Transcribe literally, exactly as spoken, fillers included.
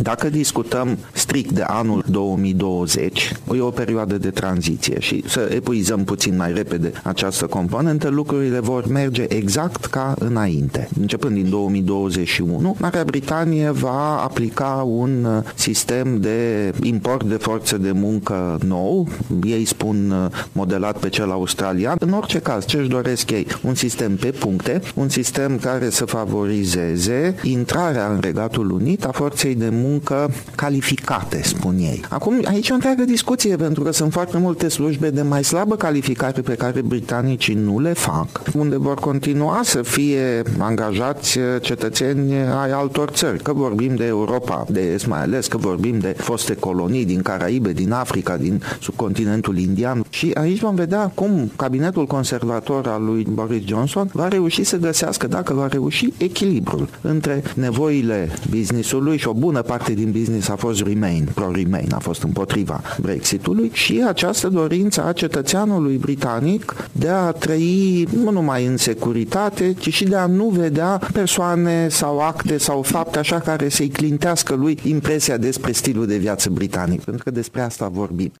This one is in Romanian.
Dacă discutăm strict de anul două mii douăzeci, e o perioadă de tranziție și să epuizăm puțin mai repede această componentă, lucrurile vor merge exact ca înainte. Începând din două mii douăzeci și unu, Marea Britanie va aplica un sistem de import de forță de muncă nou, ei spun modelat pe cel australian. În orice caz, ce își doresc ei? Un sistem pe puncte, un sistem care să favorizeze intrarea în Regatul Unit a forței de muncă calificate, spun ei. Acum, aici e o întreagă discuție, pentru că sunt foarte multe slujbe de mai slabă calificare pe care britanicii nu le fac, unde vor continua să fie angajați cetățeni ai altor țări, că vorbim de Europa de Est mai ales, că vorbim de foste colonii din Caraibe, din Africa, din subcontinentul indian. Și aici vom vedea cum cabinetul conservator al lui Boris Johnson va reuși să găsească, dacă va reuși, echilibrul între nevoile business-ului, și o bună parte din business a fost Remain, pro-Remain, a fost împotriva Brexitului, și această dorință a cetățeanului britanic de a trăi nu numai în securitate, ci și de a nu vedea persoane sau acte sau fapte așa care să-i clintească lui impresia despre stilul de viață britanic, pentru că despre asta vorbim.